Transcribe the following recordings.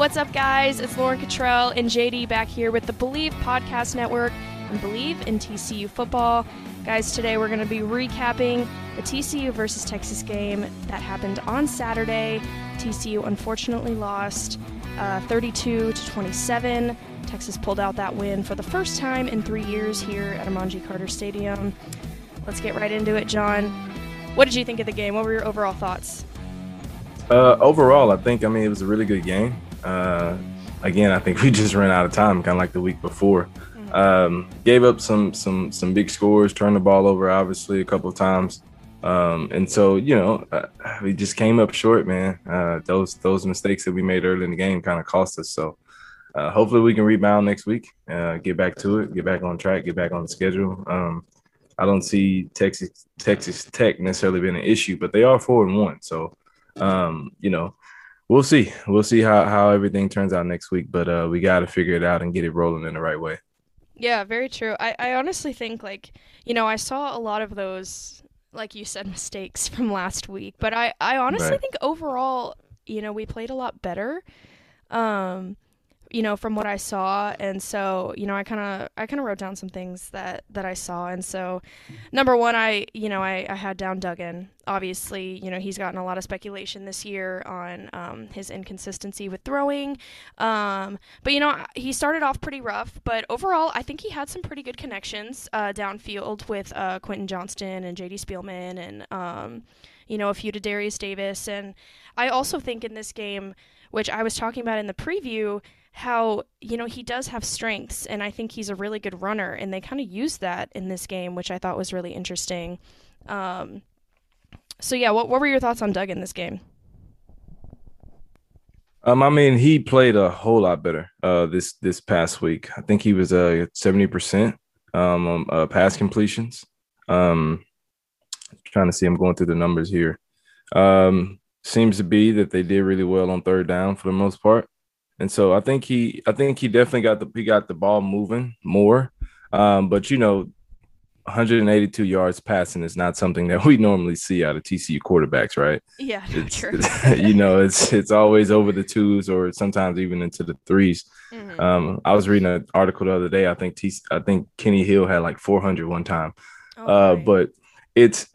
What's up, guys? It's Lauren Cottrell and JD back here with the Believe Podcast Network and Believe in TCU Football. Guys, today we're going to be recapping the TCU versus Texas game that happened on Saturday. TCU unfortunately lost 32-27. Texas pulled out that win for the first time in 3 years here at Amanji Carter Stadium. Let's get right into it, John. What did you think of the game? What were your overall thoughts? Overall, I think, it was a really good game. Again, I think we just ran out of time, kind of like the week before. Gave up some big scores, turned the ball over, obviously, a couple of times. And so, we just came up short, man. Those mistakes that we made early in the game kind of cost us. So hopefully we can rebound next week, get back to it, get back on track, get back on the schedule. I don't see Texas Tech necessarily being an issue, but they are 4-1. So, we'll see. We'll see how everything turns out next week, but we got to figure it out and get it rolling in the right way. Yeah, very true. I honestly think, I saw a lot of those, like you said, mistakes from last week, but I honestly think overall, we played a lot better. From what I saw. And so, I kind of wrote down some things that I saw. And so, number one, I had down Duggan. Obviously, he's gotten a lot of speculation this year on his inconsistency with throwing. But, he started off pretty rough. But overall, I think he had some pretty good connections downfield with Quentin Johnston and J.D. Spielman and, a few to Darius Davis. And I also think in this game, which I was talking about in the preview, how, he does have strengths, and I think he's a really good runner, and they kind of used that in this game, which I thought was really interesting. What were your thoughts on Doug in this game? He played a whole lot better this past week. I think he was 70% on pass completions. Trying to see, I'm going through the numbers here. Seems to be that they did really well on third down for the most part. And so I think he definitely got the ball moving more. But 182 yards passing is not something that we normally see out of TCU quarterbacks, right? Yeah, true. It's always over the twos or sometimes even into the threes. Mm-hmm. I was reading an article the other day. I think Kenny Hill had like 400 one time. But it's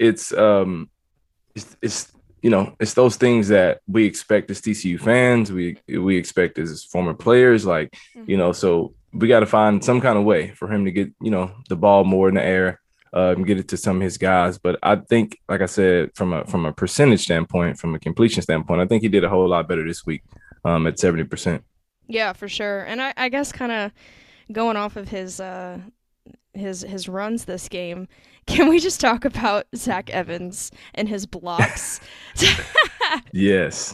it's those things that we expect as TCU fans, we expect as former players, so we got to find some kind of way for him to get, the ball more in the air, and get it to some of his guys. But I think, like I said, from a percentage standpoint, from a completion standpoint, I think he did a whole lot better this week at 70%. Yeah, for sure. And I guess kind of going off of his runs this game, can we just talk about Zach Evans and his blocks? Yes.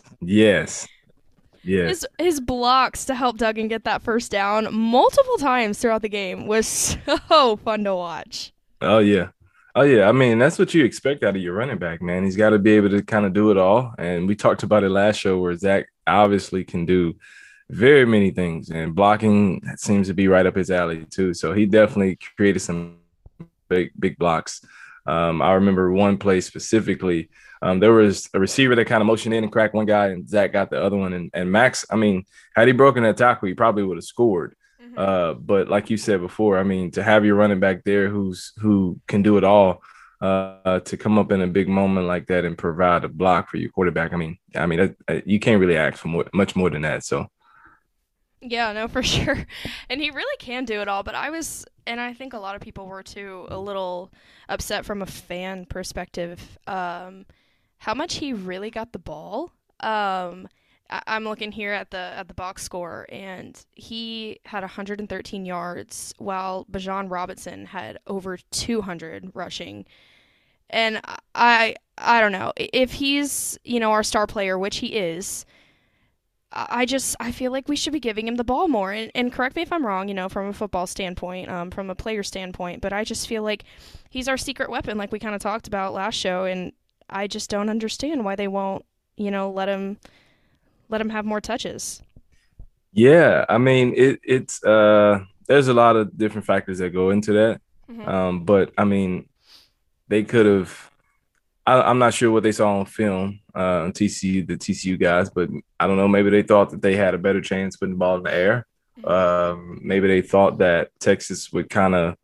His blocks to help Duggan get that first down multiple times throughout the game was so fun to watch. Oh, yeah. That's what you expect out of your running back, man. He's got to be able to kind of do it all. And we talked about it last show where Zach obviously can do very many things, and blocking seems to be right up his alley too. So he definitely created some big blocks. I remember one play specifically. There was a receiver that kind of motioned in and cracked one guy, and Zach got the other one. And Max, had he broken that tackle, he probably would have scored. Mm-hmm. But like you said before, to have your running back there who can do it all, to come up in a big moment like that and provide a block for your quarterback. You can't really ask for much more than that. So. Yeah, no, for sure. And he really can do it all. But I think a lot of people were too, a little upset from a fan perspective, how much he really got the ball. I'm looking here at the box score, and he had 113 yards, while Bijan Robinson had over 200 rushing. And I don't know if he's, our star player, which he is. I feel like we should be giving him the ball more. And correct me if I'm wrong, from a football standpoint, from a player standpoint, but I just feel like he's our secret weapon, like we kind of talked about last show, and I just don't understand why they won't, let him have more touches. Yeah, it's there's a lot of different factors that go into that. Mm-hmm. But they could have I'm not sure what they saw on film, TCU, the TCU guys, but I don't know. Maybe they thought that they had a better chance putting the ball in the air. Hmm. Maybe they thought that Texas would kind of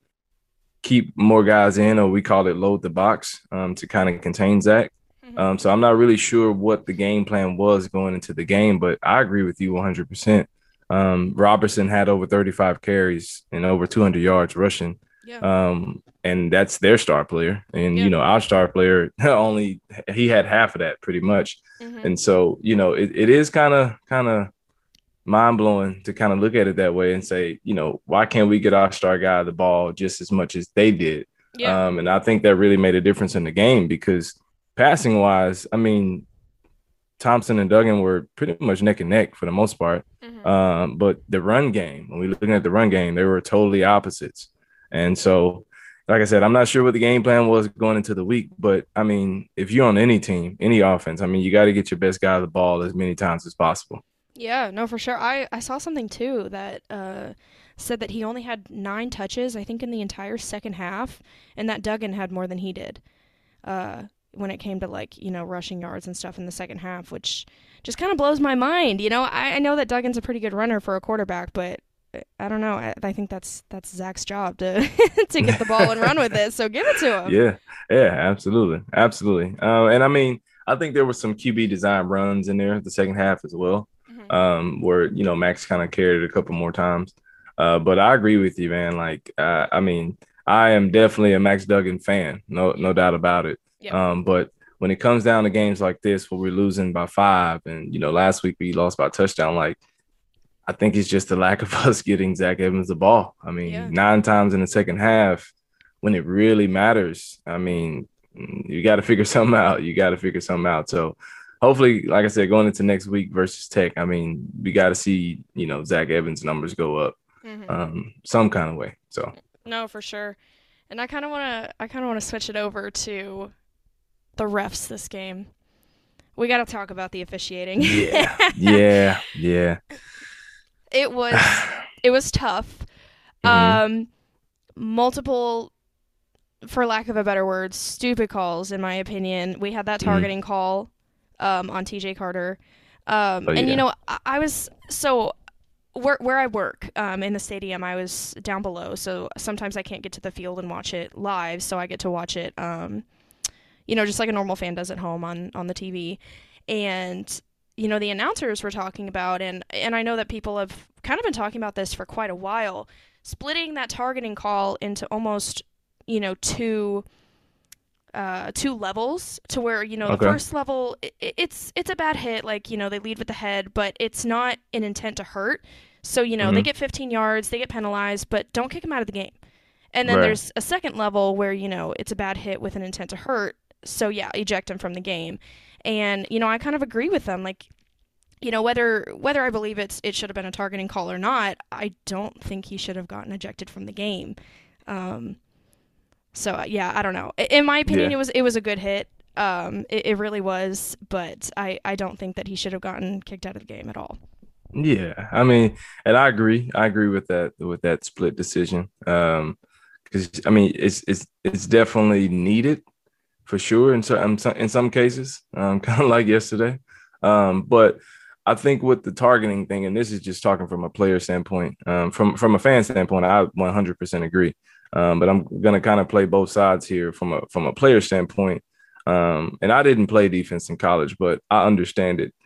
keep more guys in, or we call it load the box, to kind of contain Zach. Hmm. So I'm not really sure what the game plan was going into the game, but I agree with you 100%. Robertson had over 35 carries and over 200 yards rushing. Yeah. And that's their star player. And, Yeah. our star player only he had half of that pretty much. Hmm. And so, it is kind of mind blowing to kind of look at it that way and say, why can't we get our star guy the ball just as much as they did? Yeah. And I think that really made a difference in the game because passing wise, I mean, Thompson and Duggan were pretty much neck and neck for the most part. Hmm. But the run game, when we looking at the run game, they were totally opposites. And so, like I said, I'm not sure what the game plan was going into the week, but I mean, if you're on any team, any offense, I mean, you got to get your best guy the ball as many times as possible. Yeah, no, for sure. I saw something too that said that he only had 9 touches, I think, in the entire second half, and that Duggan had more than he did. When it came to like rushing yards and stuff in the second half, which just kind of blows my mind. I know that Duggan's a pretty good runner for a quarterback, but I don't know. I think that's Zach's job to to get the ball and run with it. So give it to him. Yeah, yeah, absolutely, absolutely. And I mean, I think there were some QB design runs in there the second half as well, Hmm. where Max kind of carried it a couple more times. But I agree with you, man. Like, I mean, I am definitely a Max Duggan fan, no doubt about it. Yep. But when it comes down to games like this where we're losing by 5, and last week we lost by a touchdown, like I think it's just the lack of us getting Zach Evans the ball. I mean, Yeah. 9 times in the second half when it really matters. I mean, you got to figure something out. You got to figure something out. So hopefully, like I said, going into next week versus Tech, I mean, we got to see, Zach Evans numbers go up Hmm. some kind of way. So, No, for sure. And I kind of want to switch it over to the refs this game. We got to talk about the officiating. yeah, yeah, yeah. it was it was tough. Hmm. Um, multiple, for lack of a better word, stupid calls in my opinion. We had that Hmm. targeting call on TJ Carter. Oh, And yeah. I was so where I work in the stadium, I was down below, so sometimes I can't get to the field and watch it live, so I get to watch it just like a normal fan does at home on the TV. And the announcers were talking about, and I know that people have kind of been talking about this for quite a while, splitting that targeting call into almost two two levels, to where the Okay. first level, it's a bad hit, like they lead with the head, but it's not an intent to hurt. So they Hmm. get 15 yards, they get penalized, but don't kick them out of the game. And then Right. there's a second level where it's a bad hit with an intent to hurt, so yeah, eject him from the game. And I kind of agree with them, like whether I believe it should have been a targeting call or not, I don't think he should have gotten ejected from the game. Um, so yeah, I don't know. In my opinion, Yeah. it was a good hit. It really was, but I don't think that he should have gotten kicked out of the game at all. Yeah. I mean, and I agree. I agree with that split decision. Because I mean, it's definitely needed for sure in some cases, kind of like yesterday. But I think with the targeting thing, and this is just talking from a player standpoint, from a fan standpoint, I 100% agree. But I'm gonna kind of play both sides here from a player standpoint. And I didn't play defense in college, but I understand it.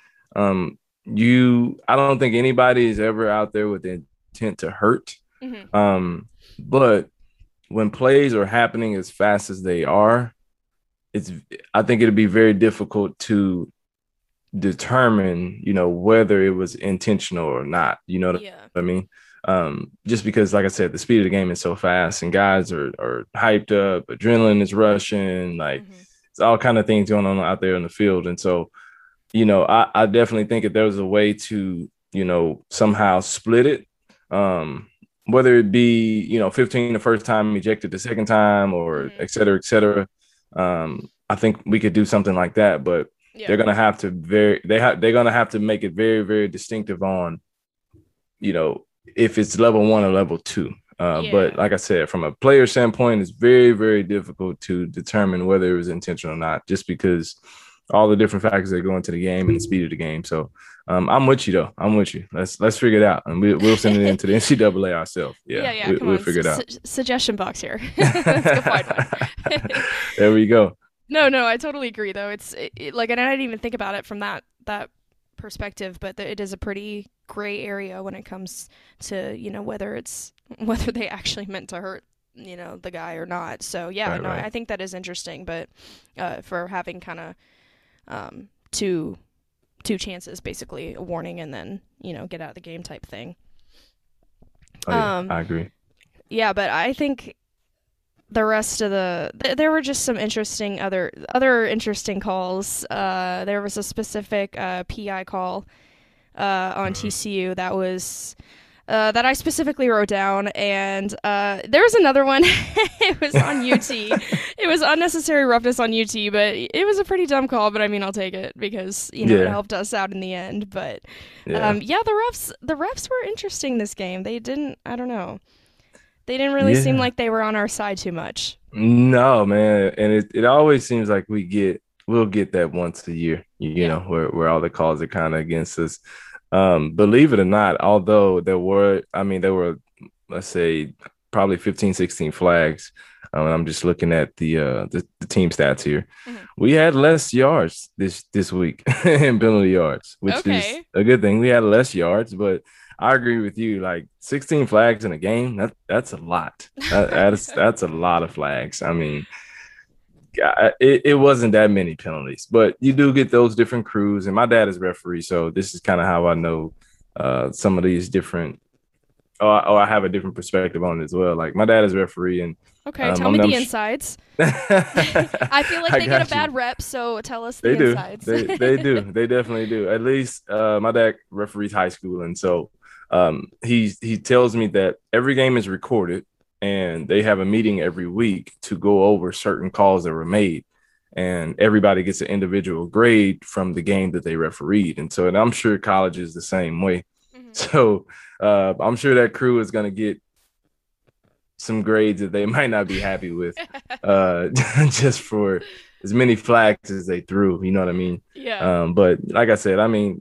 I don't think anybody is ever out there with the intent to hurt. Hmm. But when plays are happening as fast as they are, it's I think it'd be very difficult to determine, whether it was intentional or not. You know what Yeah. I mean? Just because, like I said, the speed of the game is so fast and guys are hyped up, adrenaline is rushing, like Hmm. it's all kind of things going on out there in the field. And so, I definitely think if there was a way to, somehow split it, whether it be, 15 the first time, ejected the second time, or Hmm. et cetera, et cetera. I think we could do something like that, but Yeah. they're gonna have to they're gonna have to make it very, very distinctive on, if it's level 1 or level 2. But Yeah. like I said, from a player standpoint, it's very, very difficult to determine whether it was intentional or not, just because all the different factors that go into the game and the speed of the game. So I'm with you though. I'm with you. Let's figure it out, and we'll send it into the NCAA ourselves. Yeah, Yeah, yeah, come we'll on. figure it out. Suggestion box here. Let's go find one. There we go. No, no, I totally agree though. Like, and I didn't even think about it from that perspective, but it is a pretty gray area when it comes to, whether it's whether they actually meant to hurt, the guy or not. So, yeah, Right, no, right. I think that is interesting, but for having kind of two chances, basically a warning and then, get out of the game type thing. Oh yeah, Um I agree. yeah, but I think the rest of there were just some interesting other interesting calls. There was a specific PI call on Mhm. TCU that was that I specifically wrote down, and there was another one. It was on UT. It was unnecessary roughness on UT, but it was a pretty dumb call. But I mean, I'll take it because it Yeah, helped us out in the end. But yeah, yeah, the refs were interesting this game. They didn't. I don't know. They didn't really seem yeah. like they were on our side too much. No, man, and it always seems like we'll get that once a year, Yeah. where all the calls are kind of against us. Believe it or not, although there were, let's say, probably 15, 16 flags. I'm just looking at the team stats here. Hmm. We had less yards this week in penalty yards, which is Okay. a good thing. We had less yards, but I agree with you. Like 16 flags in a game, that's a lot. That's a lot of flags. I mean, it wasn't that many penalties, but you do get those different crews. And my dad is referee, so this is kind of how I know some of these different. Or I have a different perspective on it as well. Like my dad is referee, and Okay, tell me I'm the insides. I feel like I they get a got you. bad rep, so tell us the They do. insides. They do. They definitely do. At least my dad referees high school, and so he tells me that every game is recorded, and they have a meeting every week to go over certain calls that were made, and everybody gets an individual grade from the game that they refereed, and I'm sure college is the same way. Mhm. So I'm sure that crew is going to get some grades that they might not be happy with, uh, just for as many flags as they threw. You know what I mean? Yeah. But like I said, I mean,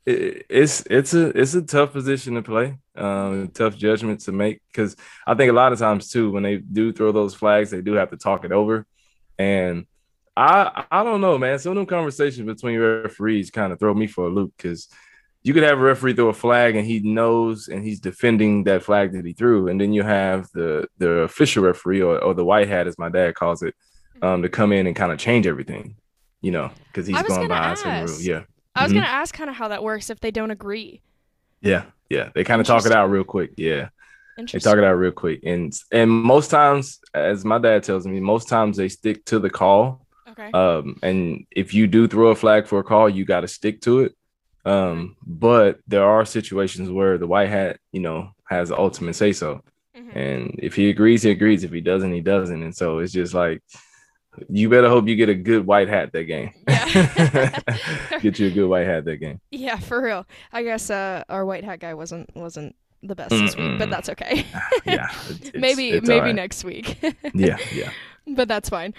it's a tough position to play, Mhm. tough judgment to make because I think a lot of times too when they do throw those flags, they do have to talk it over, and I don't know, man. Some of them conversations between referees kind of throw me for a loop because you could have a referee throw a flag and he knows and he's defending that flag that he threw, and then you have the official referee or the white hat, as my dad calls it, Mhm. to come in and kind of change everything, because I he's was going gonna by a certain rule. ask. Yeah, I was hmm gonna ask kind of how that works if they don't agree. yeah, yeah. They kind of talk it out Interesting. real quick. Yeah, they talk it Interesting. out real quick, and most times, as my dad tells me, most times they stick to the call. Okay. And if you do throw a flag for a call, you got to stick to it. Okay. But there are situations where the white hat, has the ultimate say so. Mhm. And if he agrees, he agrees. If he doesn't, he doesn't. And so it's just like, you better hope you get a good white hat that game. Yeah. Get you a good white hat that game. Yeah, for real. I guess our white hat guy wasn't the best this week, but Mm-mm. that's okay. Yeah, maybe it's all maybe right. next week. Yeah, yeah. But that's fine.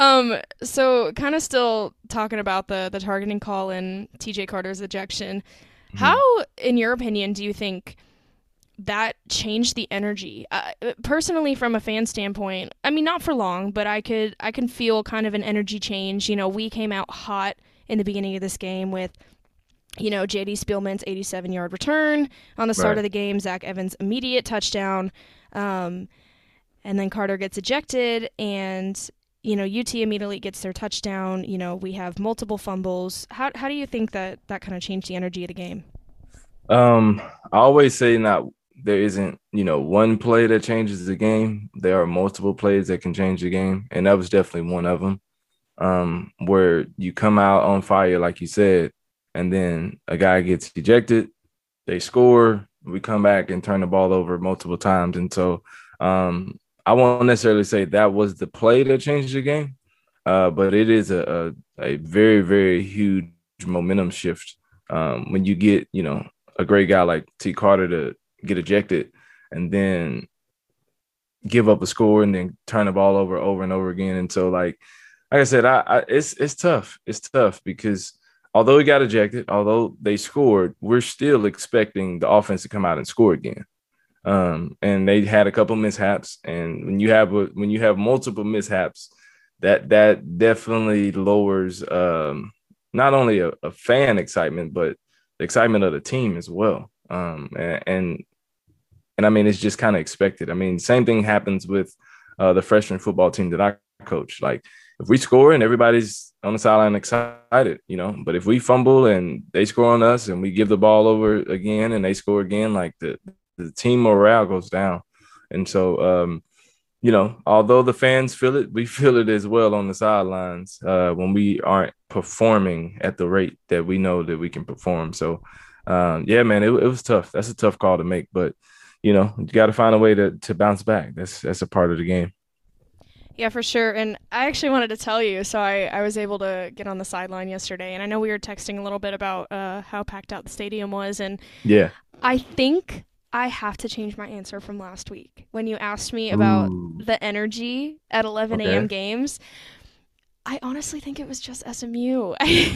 So kind of still talking about the targeting call and TJ Carter's ejection. How, Mhm. in your opinion, do you think that changed the energy? Personally, from a fan standpoint, I mean, not for long, but I can feel kind of an energy change. We came out hot in the beginning of this game with JD Spielman's 87-yard return on the start Right. of the game, Zach Evans' immediate touchdown, um, and then Carter gets ejected, and UT immediately gets their touchdown. We have multiple fumbles. How do you think that kind of changed the energy of the game? I always say not there isn't, one play that changes the game. There are multiple plays that can change the game, and that was definitely one of them. Where you come out on fire, like you said, and then a guy gets ejected, they score, we come back and turn the ball over multiple times. And so I won't necessarily say that was the play that changed the game, but it is a very, very huge momentum shift when you get, a great guy like T. Carter to get ejected and then give up a score and then turn the ball over and over again. And so like I said, it's tough. It's tough because although he got ejected, although they scored, we're still expecting the offense to come out and score again. And they had a couple mishaps, and when you have multiple mishaps, that definitely lowers not only a fan excitement, but the excitement of the team as well. And I mean, it's just kind of expected. I mean, same thing happens with the freshman football team that I coach. Like, if we score and everybody's on the sideline excited, but if we fumble and they score on us and we give the ball over again and they score again, like the team morale goes down. And so, although the fans feel it, we feel it as well on the sidelines when we aren't performing at the rate that we know that we can perform. So, yeah, man, it was tough. That's a tough call to make, but you got to find a way to bounce back. That's a part of the game. Yeah, for sure. And I actually wanted to tell you, so I was able to get on the sideline yesterday, and I know we were texting a little bit about how packed out the stadium was, and Yeah. I think I have to change my answer from last week when you asked me about Ooh. the energy at 11 a.m. Okay. games. I honestly think it was just SMU.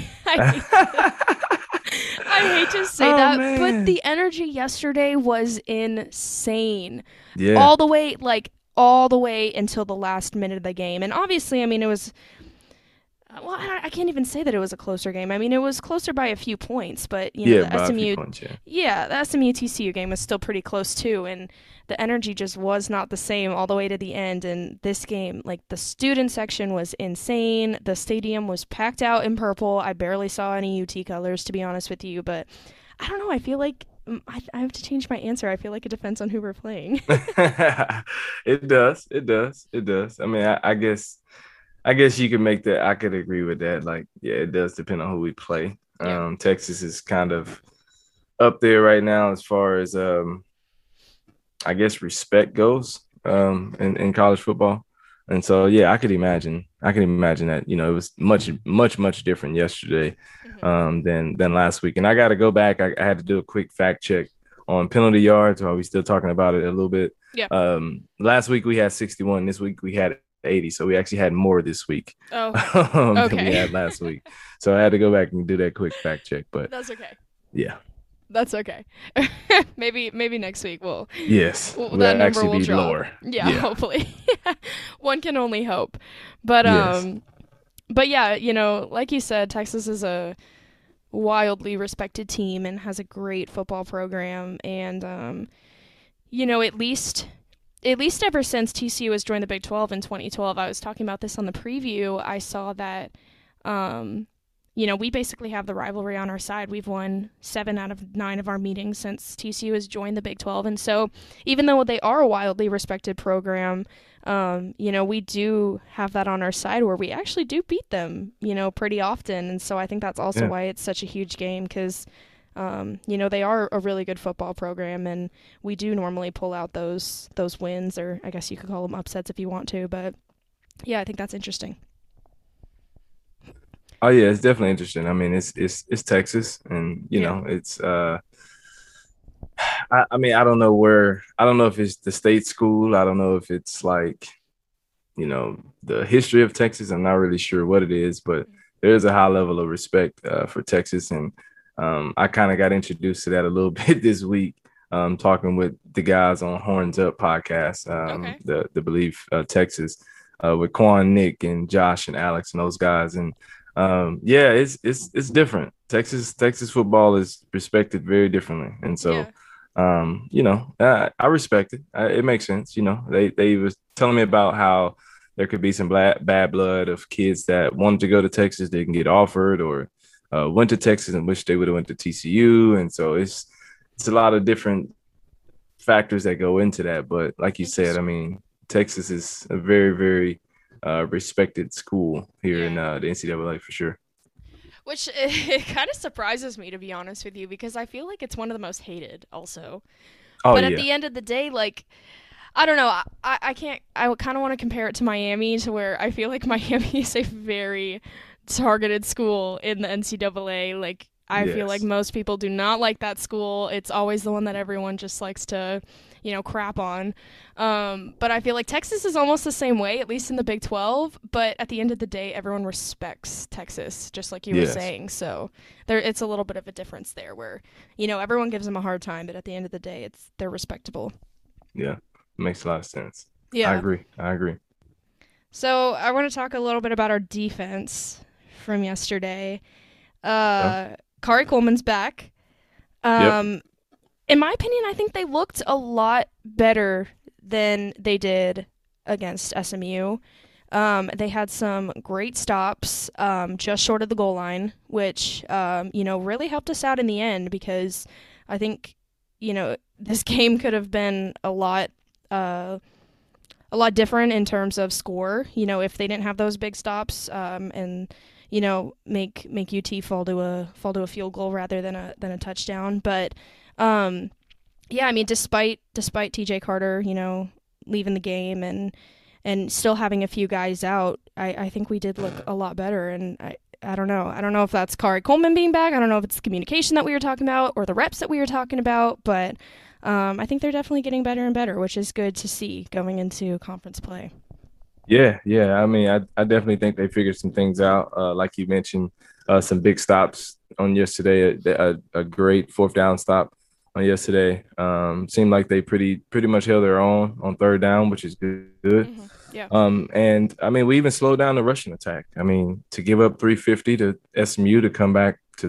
I hate to say Oh that, but man. the energy yesterday was insane. Yeah. All the way, like, all the way until the last minute of the game. And obviously, I mean, it was, well, I can't even say that it was a closer game. I mean, it was closer by a few points, but, Yeah, the by a few SMU, points, yeah. yeah, the SMU TCU game was still pretty close too. And the energy just was not the same all the way to the end. And this game, like, the student section was insane. The stadium was packed out in purple. I barely saw any UT colors, to be honest with you, but I don't know. I feel like I have to change my answer. I feel like it depends on who we're playing. It does. It does. It does. I mean, I guess you could make that. I could agree with that. Like, yeah, it does depend on who we play. Yeah. Texas is kind of up there right now as far as I guess respect goes in college football. And so yeah, I can imagine that, it was much, much, much different yesterday Hmm. than last week. And I gotta go back. I had to do a quick fact check on penalty yards. Are we still talking about it a little bit? Yeah. Last week we had 61. This week we had 80. So we actually had more this week Oh, than we okay. had last week. So I had to go back and do that quick fact check. But That's okay. yeah. That's okay. Maybe next week Yes. that We'll number actually will be drop. lower. Yeah, Yeah. hopefully. One can only hope. But Yes. but yeah, like you said, Texas is a wildly respected team and has a great football program, and at least ever since TCU has joined the Big 12 in 2012, I was talking about this on the preview. I saw that um we basically have the rivalry on our side. We've won 7 out of 9 of our meetings since TCU has joined the Big 12. And so, even though they are a wildly respected program, we do have that on our side where we actually do beat them, pretty often. And so, I think that's also Yeah. why it's such a huge game because, they are a really good football program, and we do normally pull out those wins, or I guess you could call them upsets if you want to. But yeah, I think that's interesting. Oh yeah, it's definitely interesting. I mean, it's Texas, and Yeah. it's I mean, I don't know if it's the state school. I don't know if it's like, the history of Texas. I'm not really sure what it is, but there's a high level of respect for Texas, and I kind of got introduced to that a little bit this week. Talking with the guys on Horns Up podcast, Okay. the Believe Texas, with Quan, Nick, and Josh and Alex and those guys, and yeah, it's different. Texas football is respected very differently, and so Yeah. I respect it. It makes sense. They was telling me about how there could be some bad blood of kids that wanted to go to Texas, they can get offered, or went to Texas and wish they would have went to TCU, and so it's a lot of different factors that go into that. But like you said, I Interesting. mean, Texas is a very, very respected school here in Yeah. the NCAA for sure. Which it kind of surprises me, to be honest with you, because I feel like it's one of the most hated also. Oh But at yeah, the end of the day, like, I don't know. I can't. I kind of want to compare it to Miami, to where I feel like Miami is a very targeted school in the NCAA. Like, I feel like Yes. most people do not like that school. It's always the one that everyone just likes to, crap on. But I feel like Texas is almost the same way, at least in the Big 12. But at the end of the day, everyone respects Texas, just like you were Yes. saying. So it's a little bit of a difference there, where everyone gives them a hard time, but at the end of the day, they're respectable. Yeah. Makes a lot of sense. I Yeah. agree. I agree. So I want to talk a little bit about our defense from yesterday. Yeah. Kari Coleman's back. Yep. Um, in my opinion, I think they looked a lot better than they did against SMU. They had some great stops just short of the goal line, which really helped us out in the end because I think this game could have been a lot different in terms of score. If they didn't have those big stops and make UT fall to a field goal rather than a touchdown. But yeah, I mean, despite TJ Carter, leaving the game and still having a few guys out, I think we did look a lot better. And I don't know. I don't know if that's Kari Coleman being back. I don't know if it's the communication that we were talking about or the reps that we were talking about, but I think they're definitely getting better and better, which is good to see going into conference play. Yeah, yeah. I mean, I definitely think they figured some things out. Like you mentioned, some big stops on yesterday. A great fourth down stop on yesterday. Seemed like they pretty much held their own on third down, which is good. Yeah. And I mean, we even slowed down the rushing attack. I mean, to give up 350 to SMU to come back to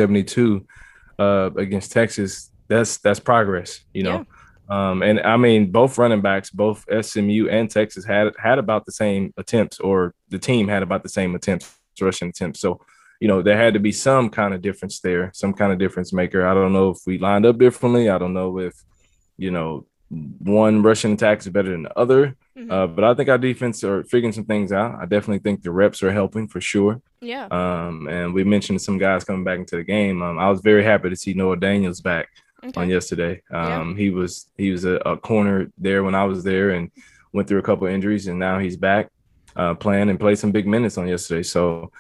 272 against Texas, that's progress, you Yeah. know. And I mean, both running backs, both SMU and Texas had about the same attempts, or the team had about the same attempts, rushing attempts. So, there had to be some kind of difference there, some kind of difference maker. I don't know if we lined up differently. I don't know if, you know, one rushing attack is better than the other. Hmm. But I think our defense are figuring some things out. I definitely think the reps are helping for sure. Yeah. And we mentioned some guys coming back into the game. I was very happy to see Noah Daniels back on Okay. yesterday. Yeah. He was a corner there when I was there and went through a couple of injuries, and now he's back playing and played some big minutes on yesterday. So,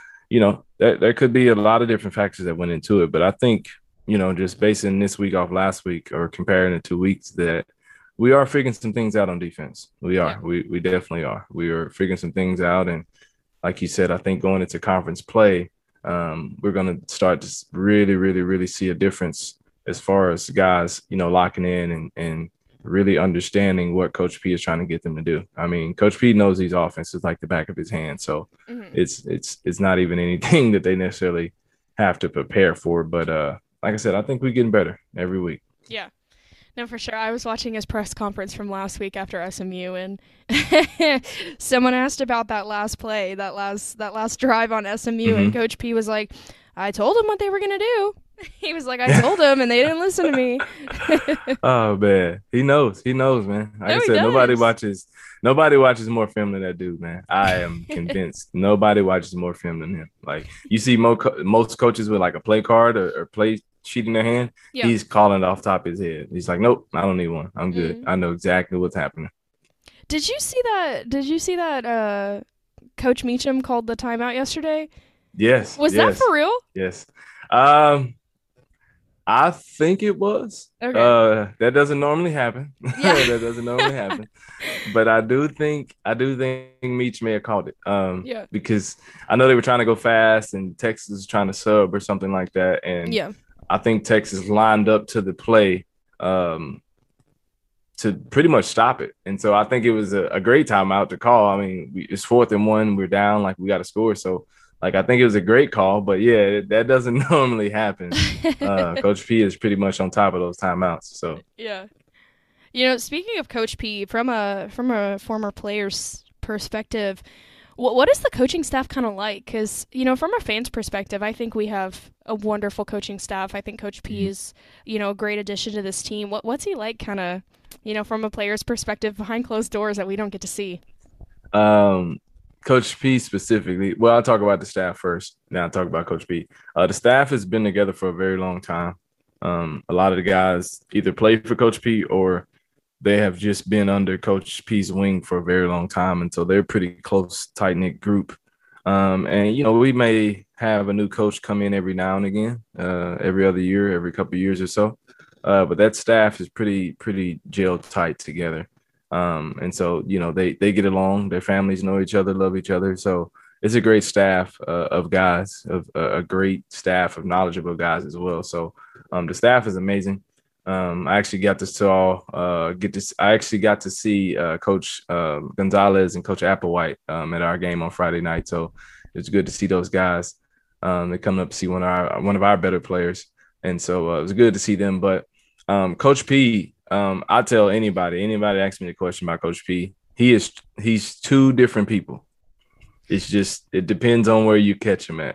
there could be a lot of different factors that went into it. But I think, just basing this week off last week or comparing the 2 weeks, that we are figuring some things out on defense. We Yeah. are. We definitely are. We are figuring some things out. And like you said, I think going into conference play, we're going to start to really, really, really see a difference as far as guys, locking in and really understanding what Coach P is trying to get them to do. I mean, Coach P knows these offenses like the back of his hand, so Hmm. it's not even anything that they necessarily have to prepare for. But like I said, I think we're getting better every week. Yeah. No, for sure. I was watching his press conference from last week after SMU, and someone asked about that last play, that last drive on SMU, and Mm-hmm. Coach P was like, "I told him what they were gonna do." He was like, "I told them, and they didn't listen to me." Oh man, he knows. He knows, man. Like I No, he said, does. nobody watches more film than that dude, man. I am convinced nobody watches more film than him. Like you see most coaches with like a play card or play sheet in their hand, Yeah. he's calling it off top of his head. He's like, nope, I don't need one. I'm good. Mm. I know exactly what's happening. Did you see that? Did you see that? Coach Meacham called the timeout yesterday. Yes, Was that yes, for real? yes. Um, I think it was. Okay. That doesn't normally happen. Yeah. That doesn't normally happen. But I do think Meach may have called it. Yeah. Because I know they were trying to go fast and Texas was trying to sub or something like that. And Yeah. I think Texas lined up to the play um to pretty much stop it. And so I think it was a great timeout to call. I mean, it's 4th and 1, we're down, like we got to score. So like I think it was a great call, but yeah, that doesn't normally happen. Coach P is pretty much on top of those timeouts. So Yeah. Speaking of Coach P, from a former player's perspective, what is the coaching staff kind of like? Because from a fan's perspective, I think we have a wonderful coaching staff. I think Coach P is a great addition to this team. What's he like, kind of, from a player's perspective behind closed doors that we don't get to see? um Coach P specifically, well, I'll talk about the staff first. Now I'll talk about Coach P. The staff has been together for a very long time. A lot of the guys either played for Coach P or they have just been under Coach P's wing for a very long time. And so they're a pretty close, tight knit group. And we may have a new coach come in every now and again, every other year, every couple of years or so. But that staff is pretty gel tight together. And so they get along. Their families know each other, love each other. So it's a great staff of guys, of a great staff of knowledgeable guys as well. So the staff is amazing. I actually got to saw get this. I actually got to see Coach Gonzalez and Coach Applewhite at our game on Friday night. So it's good to see those guys. They come up to see one of our better players, and so it was good to see them. But Coach P, I tell anybody asks me a question about Coach P, he's two different people. It's just it depends on where you catch him at.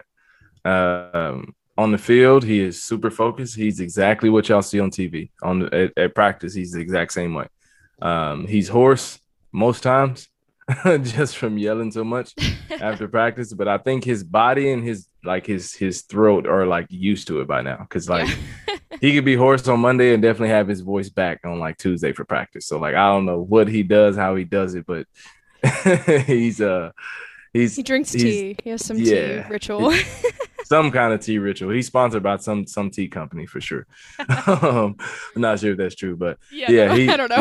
On the field, he is super focused. He's exactly what y'all see on TV. At practice, he's the exact same way. He's hoarse most times, just from yelling so much after practice. But I think his body and his throat are like used to it by now. Because he could be hoarse on Monday and definitely have his voice back on like Tuesday for practice. So like I don't know what he does, how he does it, but he's he drinks tea. He has some tea ritual. Some kind of tea ritual. He's sponsored by some tea company for sure. I'm not sure if that's true, but I don't know.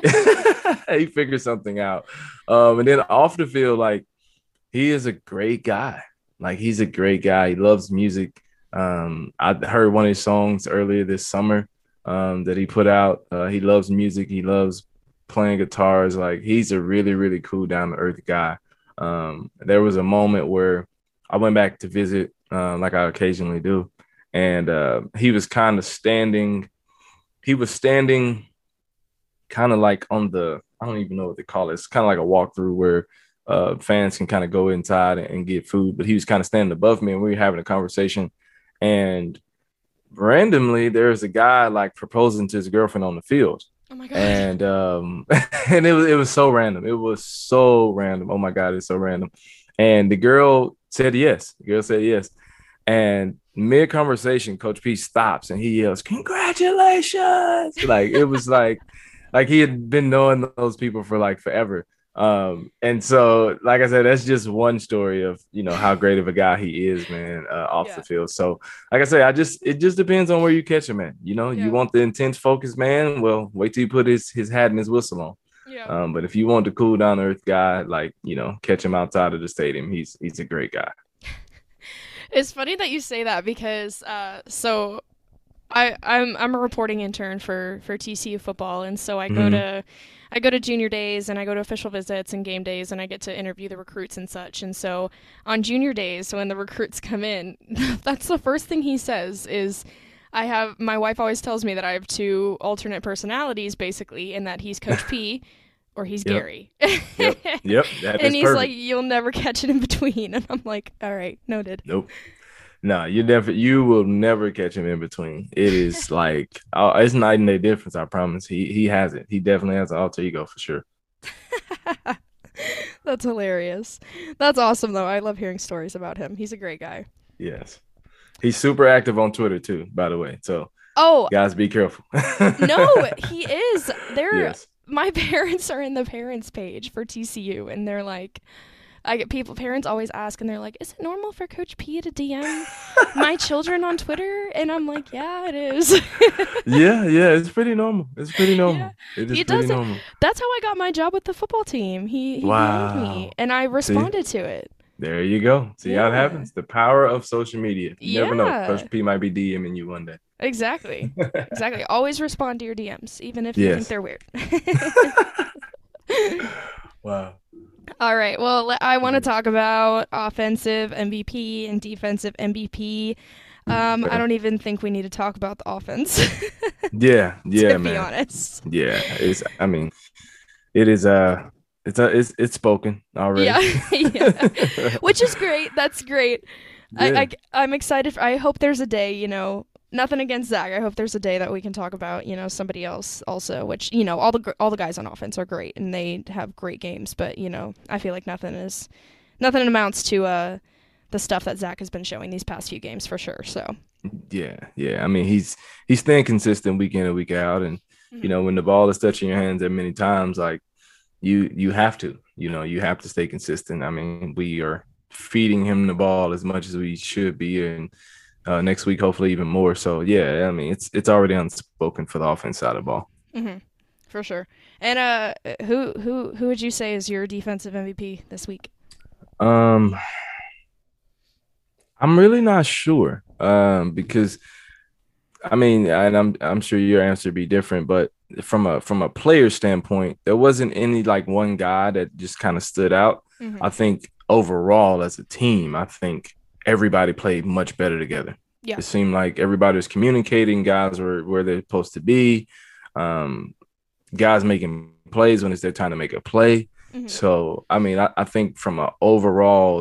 He figured something out. And then off the field, like he is a great guy. Like he's a great guy. He loves music. I heard one of his songs earlier this summer that he put out. He loves music. He loves playing guitars. Like he's a really, really cool, down to earth guy. There was a moment where I went back to visit, like I occasionally do, and he was kind of standing. He was standing, kind of like on the, I don't even know what they call it. It's kind of like a walkthrough where fans can kind of go inside and get food. But he was kind of standing above me, and we were having a conversation. And randomly, there's a guy like proposing to his girlfriend on the field. Oh my God. And and it was so random. It was so random. Oh my God, it's so random. And the girl said yes. The girl said yes. And mid conversation, Coach P stops and he yells, "Congratulations!" Like it was like he had been knowing those people for like forever. And so, like I said, that's just one story of how great of a guy he is, man, off the field. So, like I say, it just depends on where you catch him at. You want the intense focus, man. Well, wait till you put his hat and his whistle on. Yeah. But if you want the cool down to earth guy, like catch him outside of the stadium. He's a great guy. It's funny that you say that because so I'm a reporting intern for TCU football, and so I go to junior days and I go to official visits and game days and I get to interview the recruits and such. And so on junior days, when the recruits come in, that's the first thing he says is, my wife always tells me that I have two alternate personalities basically, and that he's Coach P or he's Gary. Yep. And he's perfect. Like, you'll never catch it in between. And I'm like, all right, noted. Nope. No, you will never catch him in between. It is like it's night and day difference. I promise. He has it. He definitely has an alter ego for sure. That's hilarious. That's awesome though. I love hearing stories about him. He's a great guy. Yes, he's super active on Twitter too. By the way, so guys, be careful. No, he is. Yes. My parents are in the parents page for TCU, and they're like, I get parents always ask, and they're like, is it normal for Coach P to DM my children on Twitter? And I'm like, yeah, it is. yeah, it's pretty normal. It's pretty normal. Yeah. It is pretty normal. That's how I got my job with the football team. He DM'd me, and I responded to it. There you go. See how it happens. The power of social media. You never know. Coach P might be DMing you one day. Exactly. Always respond to your DMs, even if you think they're weird. Wow. All right. Well, I want to talk about offensive MVP and defensive MVP. I don't even think we need to talk about the offense. yeah, to man. be honest. Yeah, it's spoken already. Yeah. Which is great. That's great. Yeah. I'm excited. I hope there's a day, nothing against Zach. I hope there's a day that we can talk about, somebody else also, which, all the guys on offense are great and they have great games, but, I feel like nothing amounts to the stuff that Zach has been showing these past few games for sure. So yeah. I mean, he's staying consistent week in and week out, and when the ball is touching your hands that many times, like you have to, you have to stay consistent. I mean, we are feeding him the ball as much as we should be, and next week hopefully even more. So yeah, I mean it's already unspoken for the offense side of the ball. Hmm. For sure. And who would you say is your defensive MVP this week? Um, I'm really not sure. Because I mean, and I'm sure your answer would be different, but from a player standpoint, there wasn't any like one guy that just kind of stood out. Hmm. I think overall as a team, I think everybody played much better together. Yeah. It seemed like everybody was communicating, guys were where they're supposed to be. Um, Guys making plays when it's their time to make a play. Hmm. So I mean, I think from an overall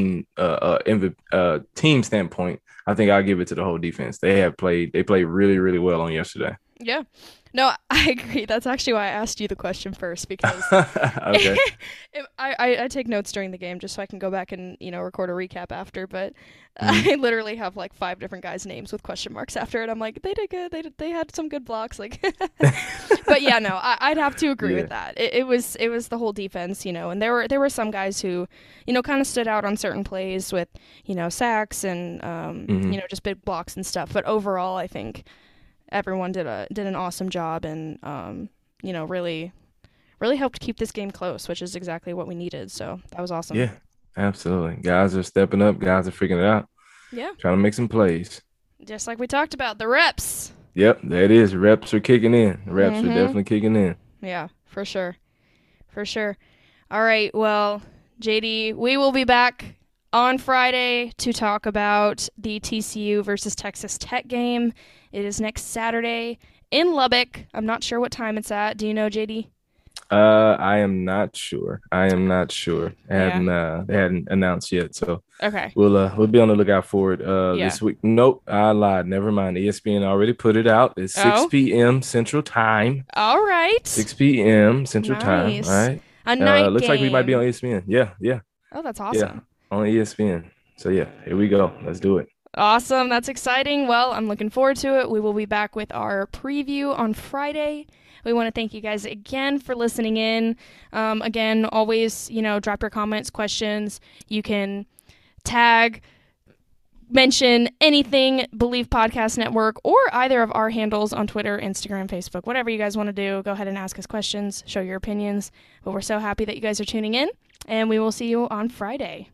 team standpoint, I think I'll give it to the whole defense. They played really, really well on yesterday. Yeah. No, I agree. That's actually why I asked you the question first because Okay. I take notes during the game just so I can go back and record a recap after. But Mhm. I literally have like five different guys' names with question marks after it. I'm like, they did good. They had some good blocks. Like, but yeah, no, I'd have to agree Yeah. with that. It was the whole defense, and there were some guys who, kind of stood out on certain plays with, sacks and Hmm. just big blocks and stuff. But overall, I think everyone did an awesome job and really really helped keep this game close, which is exactly what we needed. So that was awesome. Yeah. Absolutely. Guys are stepping up. Guys are figuring it out. Yeah, Trying to make some plays. just like we talked about the reps. Yep, there it is. Reps are kicking in. Reps are Mhm. definitely kicking in. Yeah, for sure. For sure. All right. Well, JD, we will be back on Friday to talk about the TCU versus Texas Tech game. It is next Saturday in Lubbock. I'm not sure what time it's at. Do you know, JD? I am not sure. I am not sure. Yeah. They hadn't announced yet, so Okay. we'll be on the lookout for it Yeah. this week. Nope, I lied. Never mind. ESPN already put it out. It's Oh, 6 p.m. Central Time. all right. 6 p.m. Central Time. All Nice. right. A night Looks like we might be on game. ESPN. Yeah, yeah, Oh, that's yeah. awesome. On ESPN. So yeah, here we go. Let's do it. Awesome. That's exciting. Well, I'm looking forward to it. We will be back with our preview on Friday. We want to thank you guys again for listening in. Again, always, drop your comments, questions. You can tag, mention anything, Believe Podcast Network, or either of our handles on Twitter, Instagram, Facebook, whatever you guys want to do. Go ahead and ask us questions, show your opinions. But we're so happy that you guys are tuning in, and we will see you on Friday.